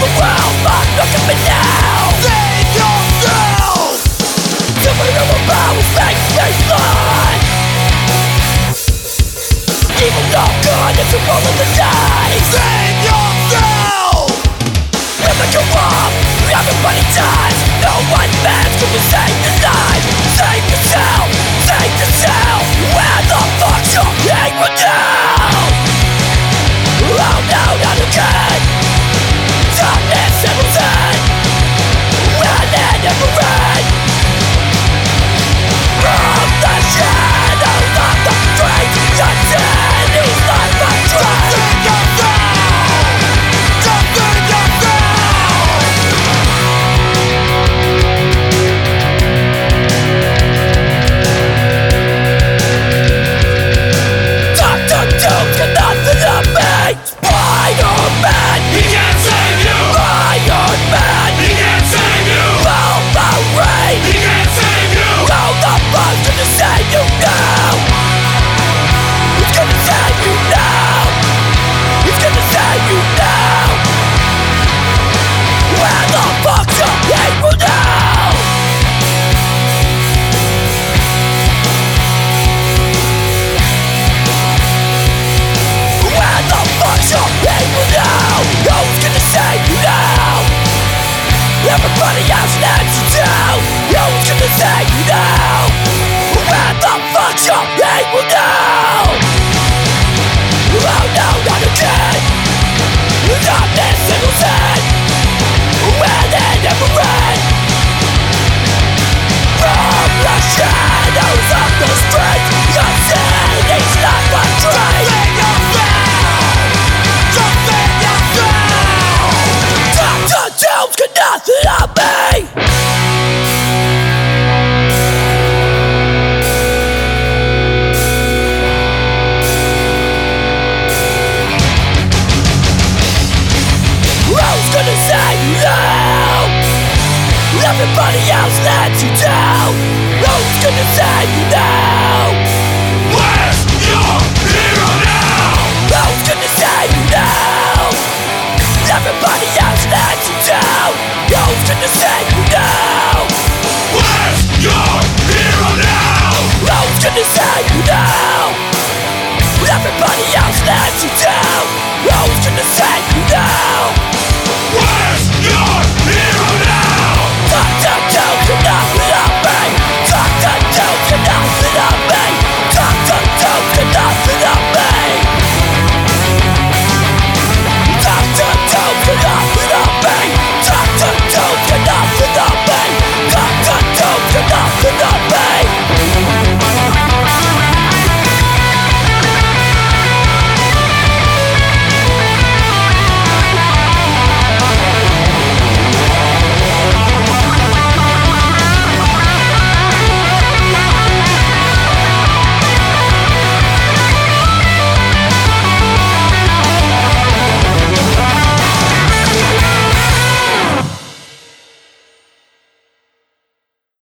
the world, but look at me now. Save yourself. Somebody of a powers make me blind. Evil no good, it's a roll of the dice. Save yourself. Never give up, everybody dies. No one man's gonna save your life. Save yourself, save yourself. Where the fuck's your anger now? Oh no, not again. Darkness settles in. When it never ends. From the shadows of the streets, the city's not my dream. Spider-Man, he can't save you. Iron Man, he can't save you. Wolverine, he can't save you. How the fuck's gonna save you now? It's gonna save you now. It's gonna save you now. Where the fuck's your hero now? Where the fuck's your hero now? Who's gonna save you now? Everybody else lets you down. Who's gonna save you now? Where the fuck's your hero now? Oh no, not again. Darkness settles in. When it never ends. From the shadows of the streets, the city's not my dream. Save yourself! Just save yourself! Dr. Jones got nothing on me! Who's gonna save you now? Everybody else lets you down. Who's gonna save you now? Where's your hero now? Who's gonna save you now? Everybody